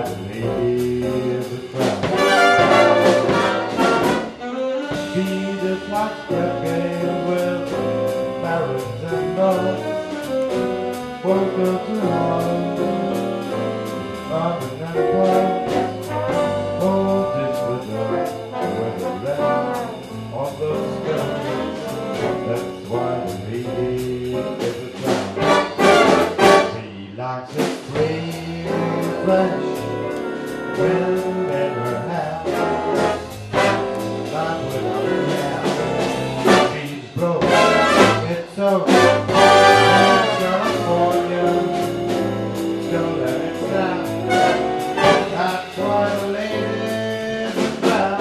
the lady is a crowd. Be the clockwork game with barons and lords. Woke up to Harlem, London and Paris. Oh, this was when the land on the sky. That's why the lady is a crowd. She likes it free fresh wind in her hair. Not without care. She's broke, it's so California, don't let it down. That's why the ladies are proud.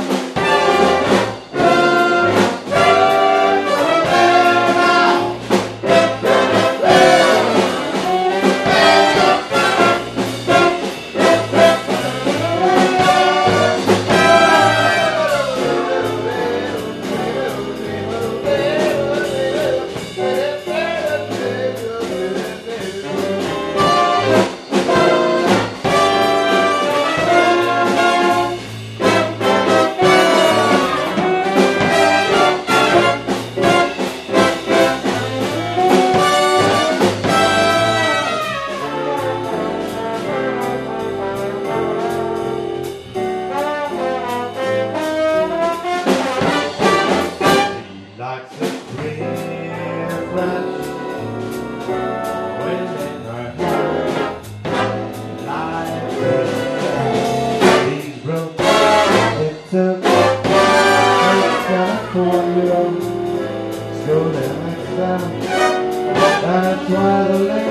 Likes a green flash wind in her hair. Life is she's broke. It's a California, slow down next time. That's why the